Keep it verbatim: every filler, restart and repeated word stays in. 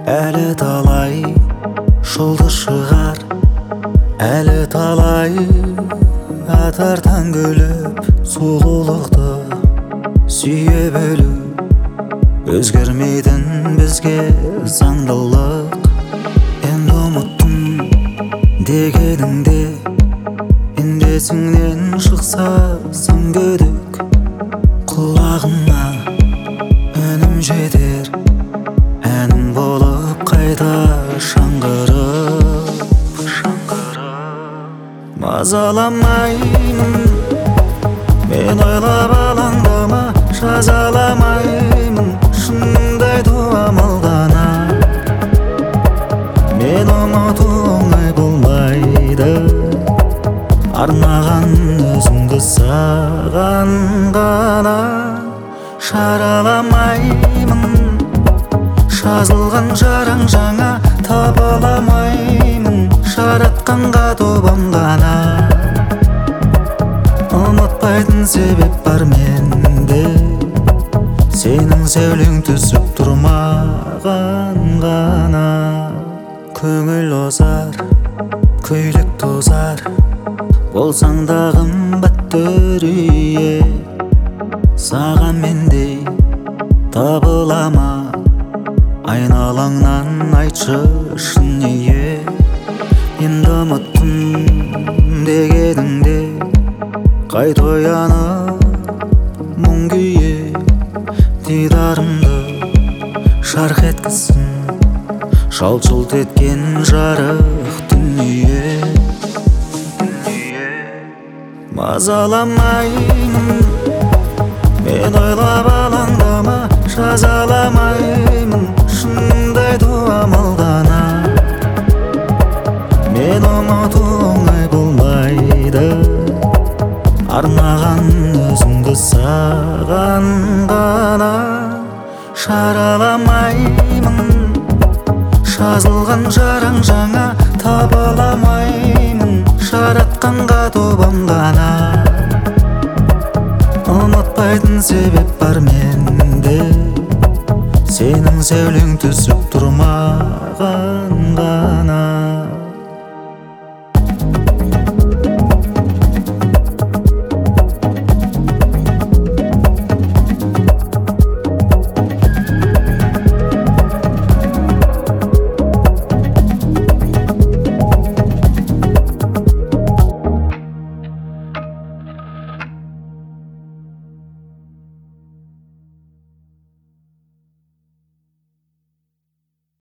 Әлі талай жолды шығар, әлі талай атар таң күліп, сұлулықты сүйе білу. Өзгермейтін бізге заңдылық, енді ұмыттым дегеніңде, ендесіңнен шықса сын күдік. Құлағыма үнім жетер, әнім болып қайта шаңғырып, мазаламаймын, мен ойлап алаңдама, жазаламаймын, шынымды айтуым алғана. Мен ұмыту оңай болмайды, арнаған өзімді саған ғана. Шараламаймын, жазылған жараң жаңа, табаламаймын, жаратқанға тобам ғана. Ұмытпайтын себеп бар менде, сенің сәулең түсіп тұрмаған ғана. Көңіл озар, көйлек тозар, болсаң да қымбатты үрейе. Саған мендей табылама, айналаңнан айтшы шын неге. Енді ұмыттым дегеніңде, қайта оянып мұң күйе. Дидарымды жарқ еткізсін жалт-жұлт еткен жарық дүние. Мазаламаймын, мен ойлап алаңдама, жазаламаймын, шынымды айтуым алғана. Мен ұмыту оңай болмайды, арнаған өзімді саған ғана. Шараламаймын, жазылған жараң жаңа, табаламаймын, жаратқанға тобам ғана. Ұмытпайтын себеп бар менде, сенің сәулең түсіп тұрмаған ғана.